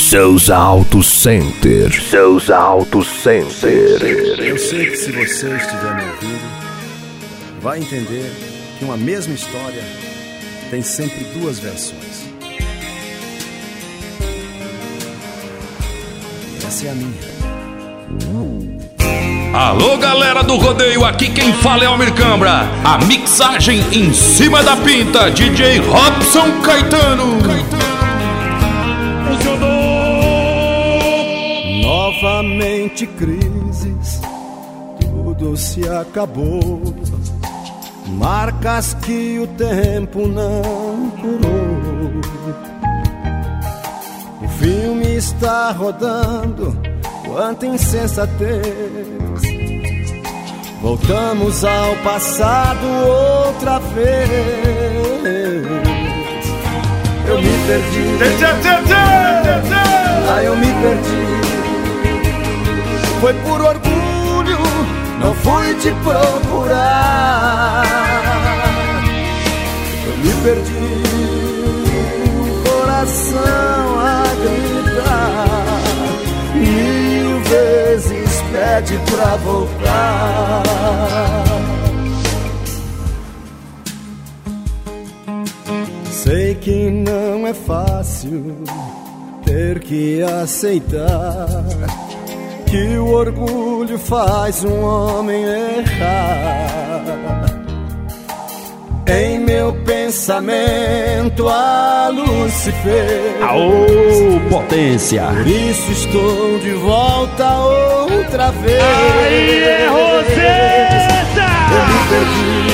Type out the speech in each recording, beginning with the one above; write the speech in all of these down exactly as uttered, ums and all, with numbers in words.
Souza Auto Center. Souza Auto Center. Eu sei que se você estiver me ouvindo, vai entender que uma mesma história tem sempre duas versões. Essa é a minha. Alô, galera do rodeio, aqui quem fala é Almir Cambra. A mixagem em cima da pinta, D J Robson Caetano. Novamente crises, tudo se acabou. Marcas que o tempo não curou. O filme está rodando, quanta insensatez. Voltamos ao passado outra vez. Eu me perdi. Ah, eu me perdi. Foi por orgulho, não fui te procurar. Eu me perdi, o coração a gritar. Mil vezes pede pra voltar. Sei que não é fácil ter que aceitar que o orgulho faz um homem errar. Em meu pensamento a luz se fez. Aô, potência! Por isso estou de volta outra vez. Aê, Roseta! Eu me perdi.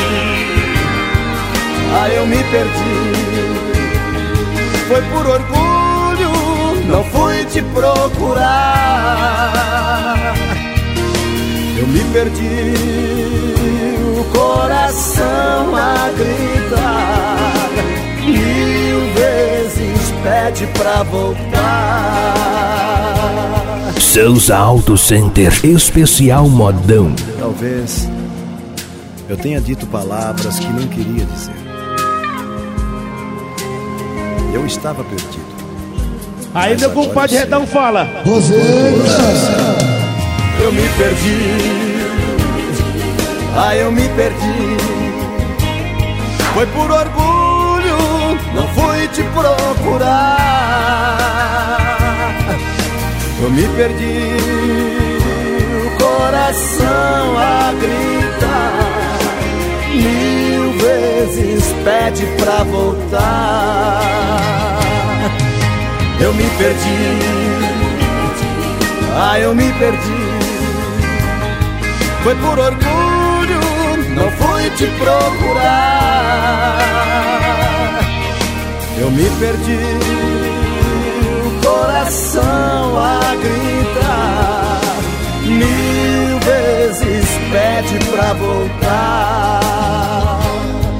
Ah, eu me perdi. Foi por orgulho, não fui te procurar. Eu me perdi, o coração a gritar. Mil vezes pede pra voltar. Souza Auto Center, especial modão. Talvez eu tenha dito palavras que não queria dizer. Eu estava perdido. Aí meu compadre Redão fala: eu me perdi. Ah, eu me perdi. Foi por orgulho, não fui te procurar. Eu me perdi, o coração a gritar. Mil vezes pede pra voltar. Eu me perdi. Ah, eu me perdi. Foi por orgulho, não fui te procurar. Eu me perdi, o coração a gritar. Mil vezes pede pra voltar.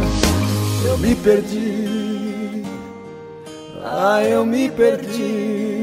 Eu me perdi. Ah, eu me perdi.